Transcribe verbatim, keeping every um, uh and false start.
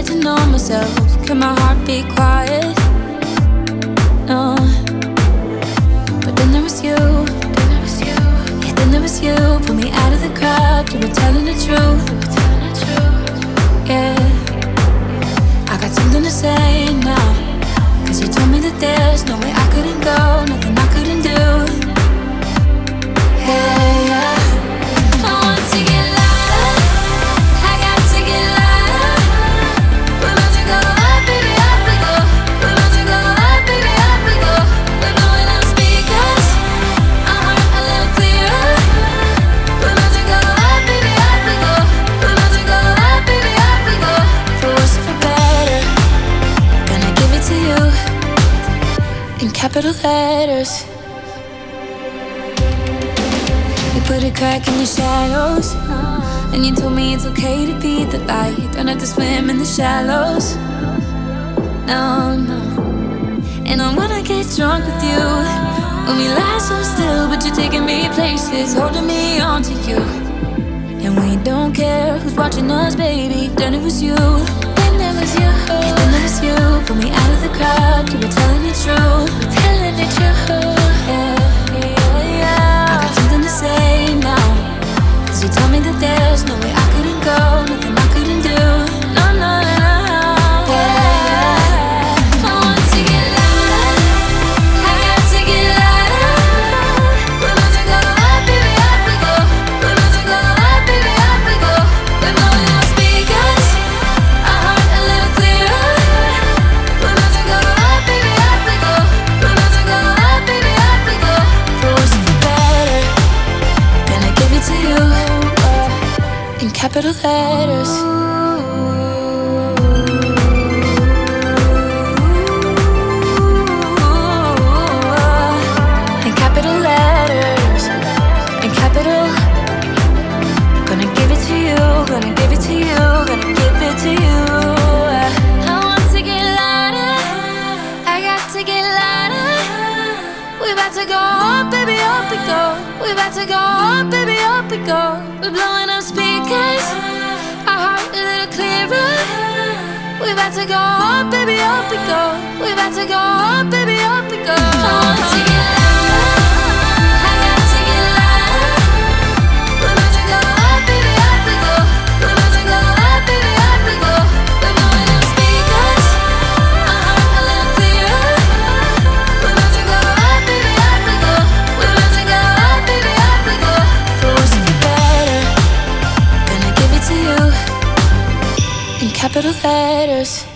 get to know myself. Can my heart be quiet? No. But then there was you, then there was you, yeah, then there was you. Pull me out of the crowd, you were telling the truth, you were telling the truth, yeah. I got something to say now, cause you told me that there's no way I couldn't go, nothing I couldn't do. Hey, yeah. I want to get louder, I got to get louder. We're about to go up, baby, up we go. We're about to go up, baby, up we go. We're blowing out speakers, our heart a little clearer. We're about to go up, baby, up we go. We're about to go up, baby, up we go. For worse or for better, gonna give it to you in capital letters. You put a crack in your shadows, and you told me it's okay to be the light. Don't have to swim in the shallows. No, no. And I wanna get drunk with you, when we lie so still, but you're taking me places, holding me on to you. And we don't care who's watching us, baby. Then it was you, then it was you, and then it was you. Pull me out of the crowd, you were telling the truth, telling the truth, yeah, yeah, yeah. I got something to say now, cause you told me that there's no way I couldn't go, nothing I couldn't do. No, no, no, no, yeah. I want to get louder, I got to get louder. We're about to go up, baby, up we go. We're about to go up, baby, up we go. We're blowing out speakers, our heart a little clearer. We're about to go up, baby, up we go. We're about to go up, baby, up we go. For worse or for better, gonna give it to you in capital letters. In capital letters, in capital. Gonna give it to you, gonna give it to you, gonna give it to you. I want to get louder, I got to get louder. We're about to go up, baby, up we go. We're about to go up, baby, up we go. We're blowing up speakers, our heart a little clearer. We're about to go up, baby, up we go. We're about to go up, baby, up we go. I want to get louder, I got to get louder. We're about to go up, baby, up we go. We're about to go up, baby, up we go. We're blowing up speakers, our heart a little clearer. We're about to go up, baby, up we go. We're about to go up, baby, up we go. For worse or for better, gonna give it to you in capital letters.